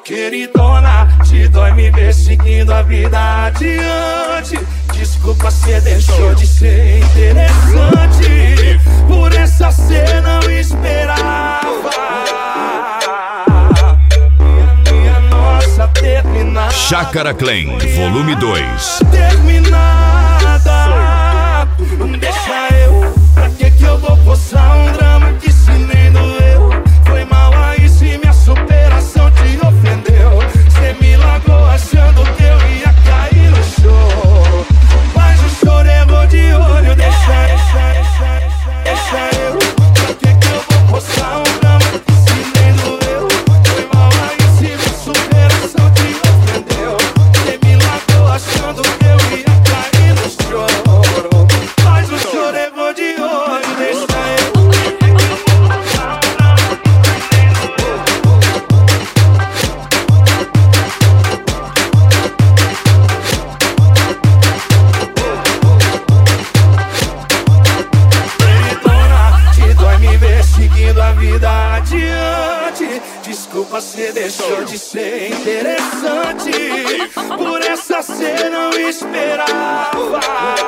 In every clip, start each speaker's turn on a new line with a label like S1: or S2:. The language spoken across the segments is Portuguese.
S1: Queridona, te dói me ver seguindo a vida adiante. Desculpa se deixou de ser interessante. Por essa cê não esperava. Minha nossa terminada.
S2: Chácara Clan, volume 2.
S1: Terminada. Deixa eu, pra que eu vou forçar um drama que se nem doeu? Foi mal aí se minha superação te ofendeu. Cê me largou achando que eu ia cair no choro. Mas o choro errou de olho. Deixa eu, pra que eu vou forçar um drama que se nem doeu? Foi mal aí se minha superação te ofendeu. Cê me largou achando que eu ia cair no choro. Mas o choro errou de olho. Deixa eu. Seguindo a vida adiante. Desculpa se deixou de ser interessante. Por essa cê não esperava.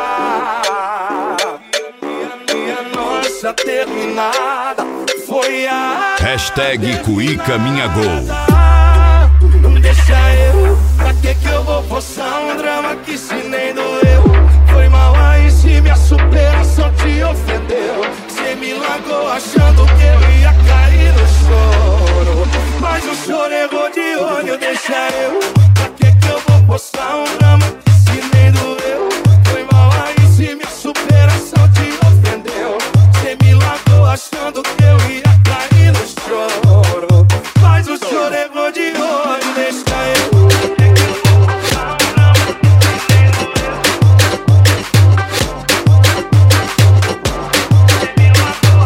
S1: Minha nossa terminada foi a
S2: Hashtag Cuica Minha Gol.
S1: Deixa eu, pra que eu vou forçar um drama que se nem doeu? Foi mal aí se minha superação te ofendeu. Cê me largou achando que eu ia cair no choro. Mas o choro errou de olho. Deixa eu, pra que eu vou forçar um drama que se nem doeu? Foi mal aí se minha superação te ofendeu. Cê me largou achando que eu ia cair no choro. Mas o choro errou de olho. Deixa eu.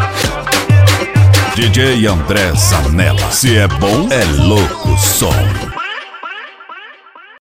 S2: DJ André Zanella. Se é bom, é louco som.